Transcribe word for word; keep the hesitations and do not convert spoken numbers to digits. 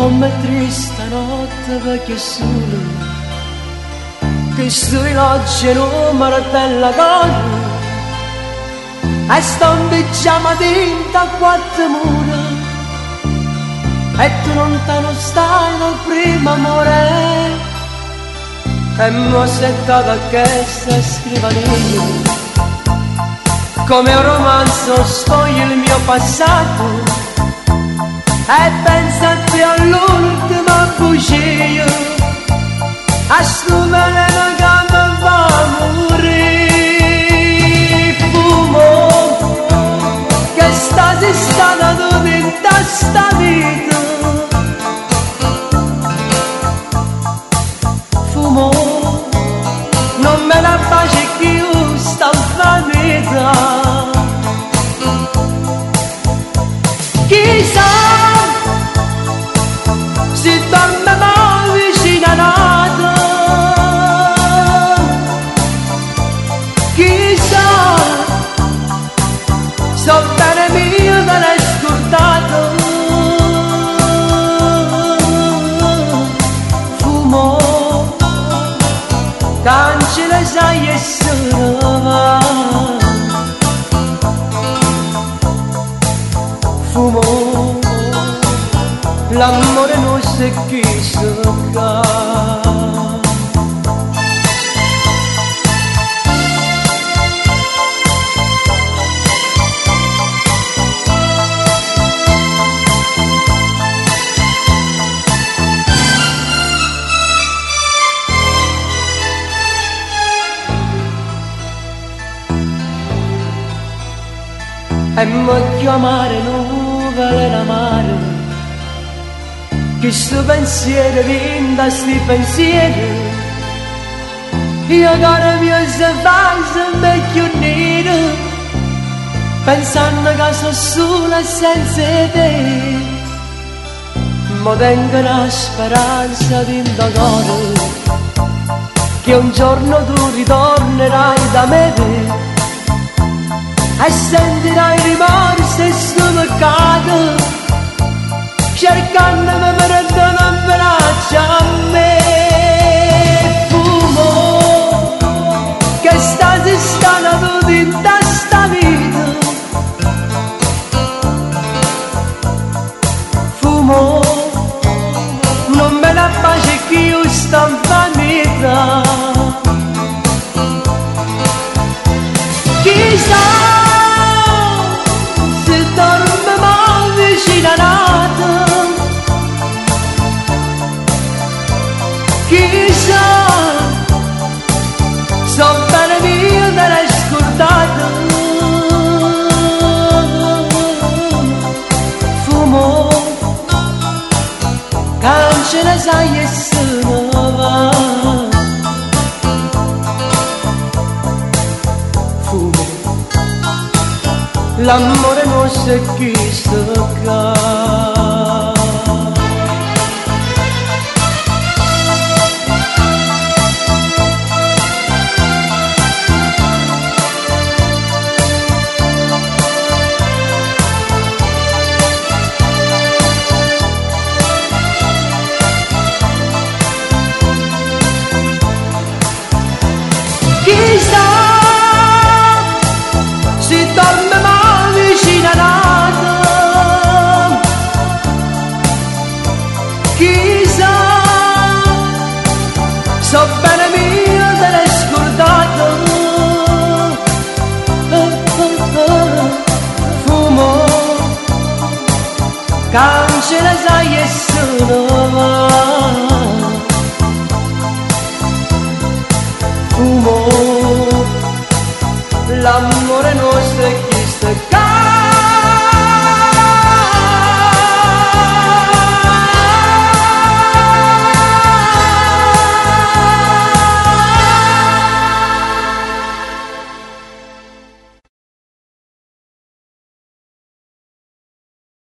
Come triste notte perché solo che sui loggi numero della corda e sto in pigiama tinta a quattro mura e tu lontano stai dal primo amore e mo' settato a questa scrivania come un romanzo sfoglia il mio passato e pensati all'ultima bugia a sto veleno che mi fa morire fumo che stasi stata tutta in sta vita fumo non me la pace più sta vanità chissà si torna mai vicino a nata chissà so bene mio me l'hai scordato fumo cancella sai essere fumo l'amore non si chissà e mi chiamare nuvole l'amaro che sto pensiero vinta sti pensieri io cara mia se fai se vecchio nero pensando che sono sola senza te ma tengo una speranza dentro cuore che un giorno tu ritornerai da me e sentirai rimorso e sto peccato cercandomi per dare un abbraccio a me fumo che stasi stata tutta in sta vita fumo non me la pace che io sto in vanità chissà se dorme mai vicino a nata chissà so bene mio me l'hai scordato fumo cancella sai essere fumo l'amore non si chissà chissà si torna mai vicino a nata chissà so bene mio te l'hai scordato fumo cancella sai essere fumo l'amore nostro è chi sta